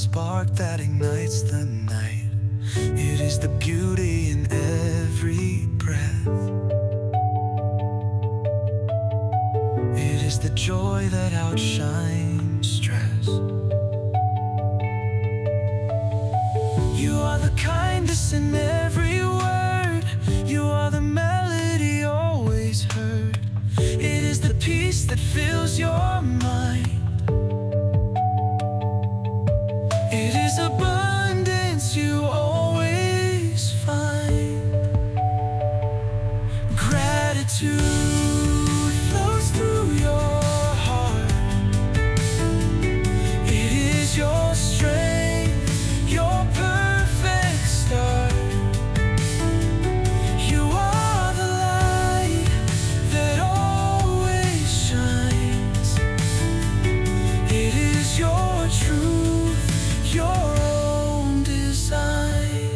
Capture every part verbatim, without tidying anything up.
spark that ignites the night. It is the beauty in every breath. It is the joy that outshines stress. You are the kindness in every word. You are the melody always heard. It is the peace that fills your mind. It is abundance you always find. Gratitude flows through your heart. It is your strength, your perfect start. You are the light that always shines. It is your truth, your own design.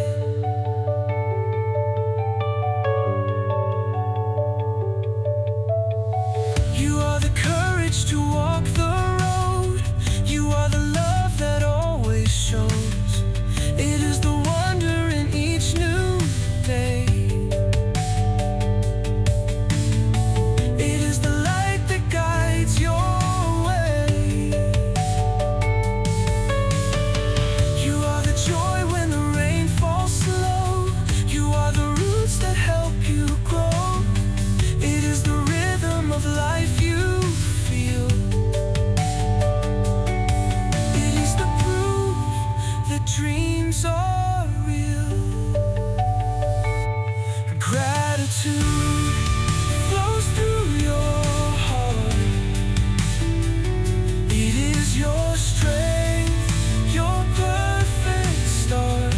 You are the courage to walk the road. You are the love that always shows. It is the wonder in each new day. It is the light that guides your way. You are the joy when the rain falls slow. You are the roots that help you grow. It is the rhythm of life you feel. It is the proof that dreams are real. Gratitude flows through your heart. It is your strength, your perfect start.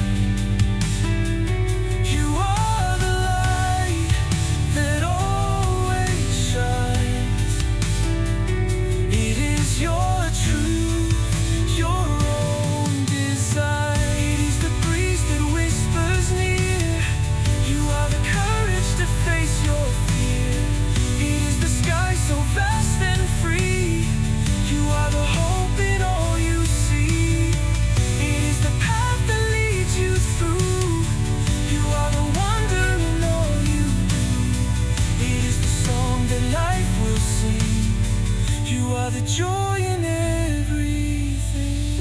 You are the light that always shines. It is your truth, your own design. It is the breeze that whispers near. You are the courage to face your fear. It is the sky so vast and free. You are the hope in all you see. It is the path that leads you through. You are the wonder in all you do. It is the song that life will sing. You are the joy in everything.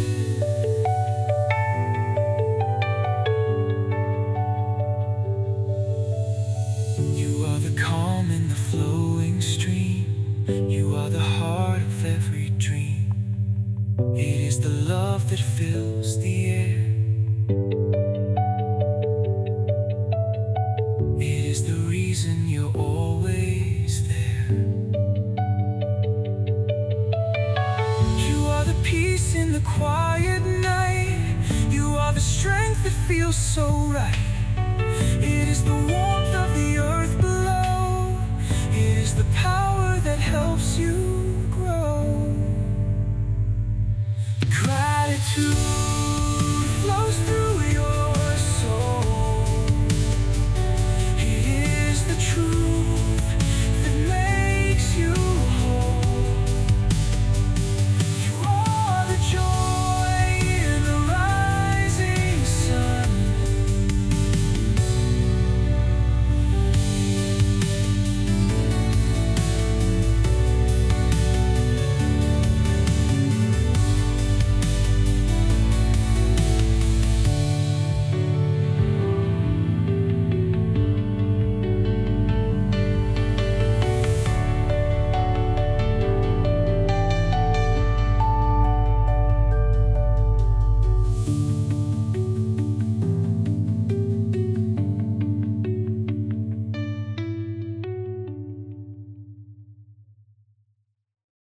You are the calm in the flowing stream. You are the heart of every dream. It is the love that fills the air. It is the reason you're always there. You are the peace in the quiet night. You are the strength that feels so right. It is the warmth of the earth below. It is the power that helps you grow. Gratitude